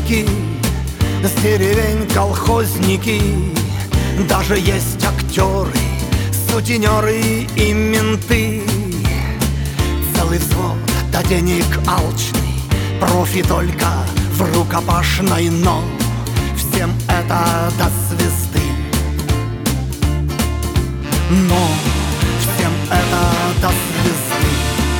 школьники, с деревень колхозники. Даже есть актеры, сутенеры и менты. Целый взвод до денег алчный, профи только в рукопашной, но всем это до звезды. Но всем это до звезды.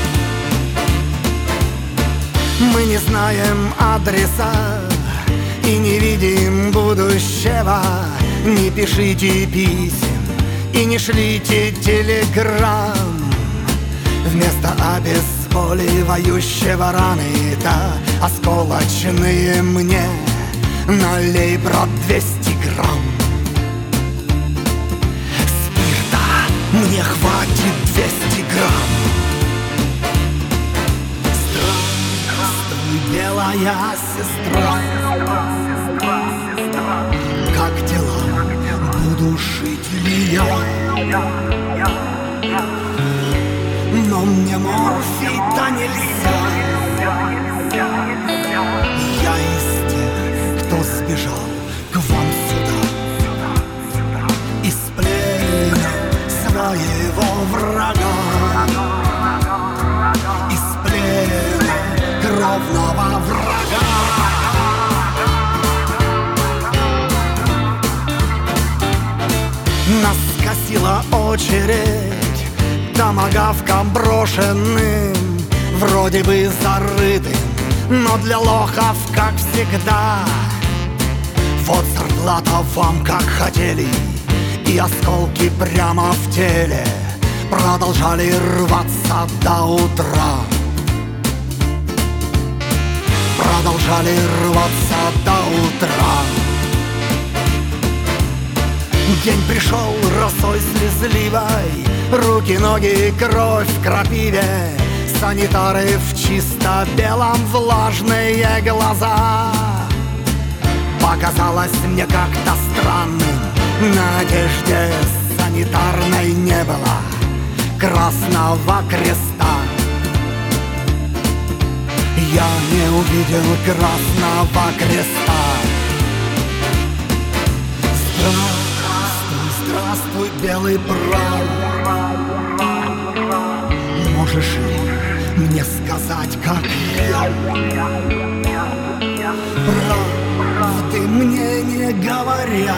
Мы не знаем адреса и не видим будущего. Не пишите писем и не шлите телеграмм. Вместо обезболивающего раны, да осколочные мне налей, брат, 200 грамм. Спирта мне хватит 200 грамм. Здравствуй, белая сестра. Как дела? Буду жить ли я? Но мне морфий-то нельзя. Я из тех, кто сбежал к вам сюда из плена своего врага, из плена кровного врага. Нас скосила очередь томагавком брошенным, вроде бы зарытым, но для лохов, как всегда. Вот зарплата вам, как хотели, и осколки прямо в теле продолжали рваться до утра. Продолжали рваться до утра. День пришел росой слезливой, руки, ноги, кровь в крапиве. Санитары в чисто белом, влажные глаза. Показалось мне как-то странным, на одежде санитарной не было красного креста. Я не увидел красного креста. Здравствуй, белый брат. Можешь ли мне сказать, как я? Правды мне не говорят.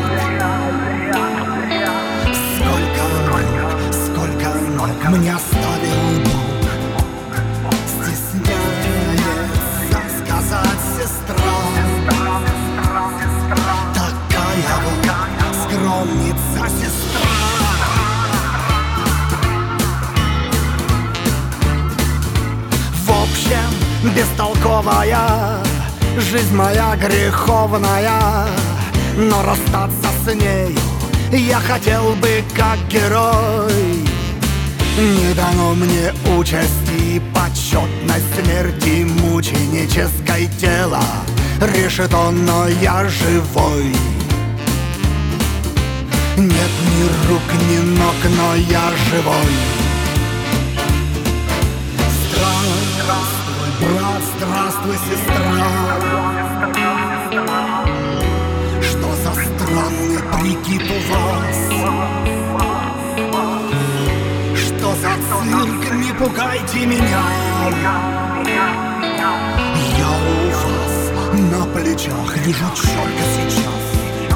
Сколько ног мне оставил Бог. Стесняется сказать сестра. Такая вот скромница сестра. В общем, бестолковая жизнь моя греховная, но расстаться с нею я хотел бы как герой. Не дано мне участи почетной смерти мученической тела. Решето, но я живой. Нет ни рук, ни ног, но я живой. Здравствуй, брат, здравствуй, сестра. Что за странный прикид у вас? Что за цирк, не пугайте меня. Я у вас на плечах вижу четко сейчас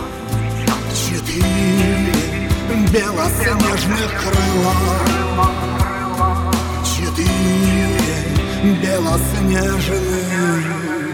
4 белоснежных крыла. 4 белоснежных